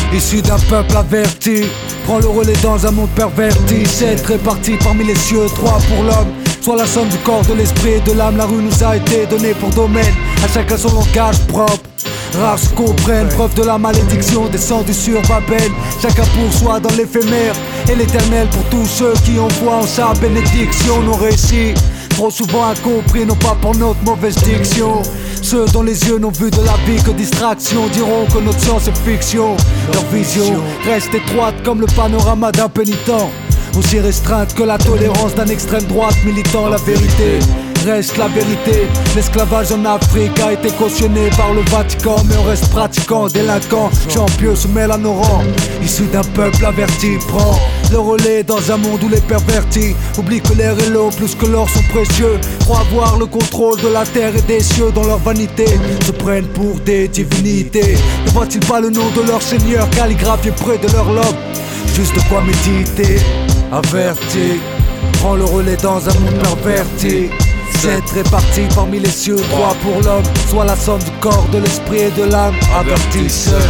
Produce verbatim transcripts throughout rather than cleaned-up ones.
Issu d'un peuple averti, prends le relais dans un monde perverti. Sept répartis parmi les cieux, trois pour l'homme, soit la somme du corps, de l'esprit et de l'âme. La rue nous a été donnée pour domaine, à chacun son langage propre. Rares se comprennent, preuve de la malédiction descendue sur Babel. Chacun pour soi dans l'éphémère et l'éternel pour tous ceux qui ont foi en sa bénédiction. Nos récits, trop souvent incompris, non pas pour notre mauvaise diction. Ceux dont les yeux n'ont vu de la vie que distraction diront que notre science est fiction. Leur vision reste étroite comme le panorama d'un pénitent, aussi restreinte que la tolérance d'un extrême droite militant. La vérité reste la vérité. L'esclavage en Afrique a été cautionné par le Vatican, mais on reste pratiquant, délinquant, champion se mêle à nos rangs. Issu d'un peuple averti, prend le relais dans un monde où les pervertis oublient que l'air et l'eau plus que l'or sont précieux. Croient avoir le contrôle de la terre et des cieux. Dans leur vanité se prennent pour des divinités. Ne voient-ils pas le nom de leur seigneur calligraphié près de leur lobe? Juste de quoi méditer. Averti, prends le relais dans un monde perverti. Sept répartis parmi les cieux, trois pour l'homme, soit la somme du corps, de l'esprit et de l'âme. Avertisseur,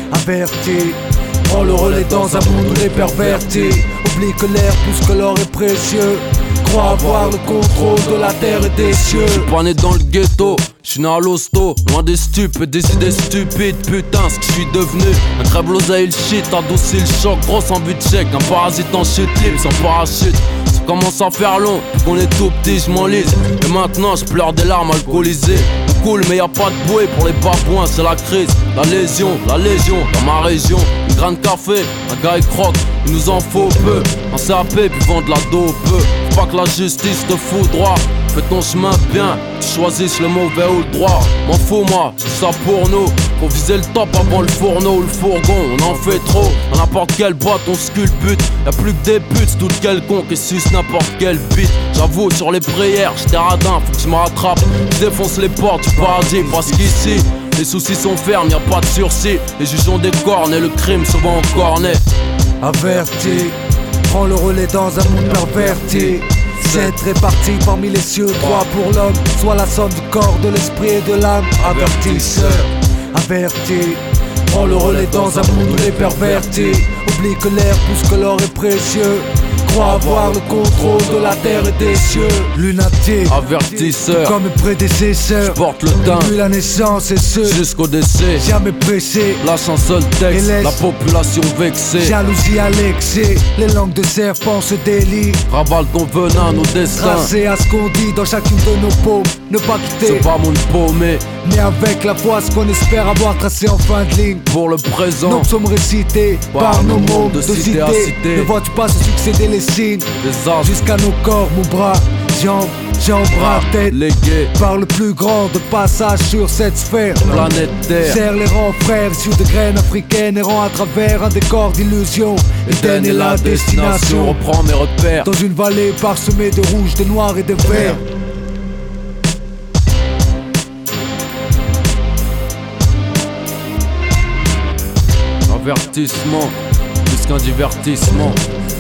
averti, prends le relais dans un monde où les pervertis oublie que l'air plus que l'or est précieux. Crois avoir le contrôle de la terre et des cieux. J'suis pas né dans le ghetto, j'suis né à l'hosto, loin des stupes et des idées stupides. Putain, ce que j'suis devenu, un crève l'oseille le shit, adouci le choc, grosse en but de chèque, un parasite en chute libre sans parachute. Ça commence à faire long, depuis qu'on est tout petit, j'm'enlise. Et maintenant j'pleure des larmes alcoolisées. On coule mais y'a pas de bouée pour les babouins, c'est la crise, la lésion, la légion dans ma région. Une graine de café, un gars il croque, il nous en faut peu. Un C A P puis vendre la dope. Faut pas que la justice te fout droit. Fais ton chemin bien, tu choisisses le mauvais ou le droit. M'en fous moi, je dis ça pour nous. Faut viser le top avant le fourneau ou le fourgon. On en fait trop, dans n'importe quelle boîte on sculpte. Y'a plus que des putes, tout quelconque et suce n'importe quel beat. J'avoue sur les prières, j'étais radin, faut que je me rattrape. Je défonce les portes du paradis parce qu'ici les soucis sont fermes, y'a pas de sursis. Les juges ont des cornes et le crime souvent encore né. Averti, prends le relais dans un monde perverti. Sept répartis parmi les cieux, trois pour l'homme, soit la somme du corps, de l'esprit et de l'âme. Avertisseur, averti, prends le relais dans un monde où les pervertis oublie que l'air plus que l'or est précieux. Crois avoir le contrôle de la terre et des cieux. Lunatique, avertisseur, comme mes prédécesseurs, j'porte le teint depuis la naissance et ce jusqu'au décès. Jamais pressé, lâche un seul texte, la population vexée. Jalousie à l'excès, les langues de serpent se délient. Ravale ton venin, nos destins. Tracé à ce qu'on dit dans chacune de nos paumes. Ne pas quitter, c'est pas mon paumé, mais avec la foi ce qu'on espère avoir tracé en fin de ligne. Pour le présent, nos psaumes récités par, par nos mots de, de cité, cité à cité. Ne vois-tu pas se succéder les signes des âges jusqu'à nos corps, mon bras, jambes, jambes, bras, tête légués par le plus grand de passage sur cette sphère. Planète Terre, serre les rangs frères issus de graines africaines errant à travers un décor d'illusions. Éden est la destination. Reprends mes repères dans une vallée parsemée de rouge, de noir et de vert. Avertissement, plus qu'un divertissement.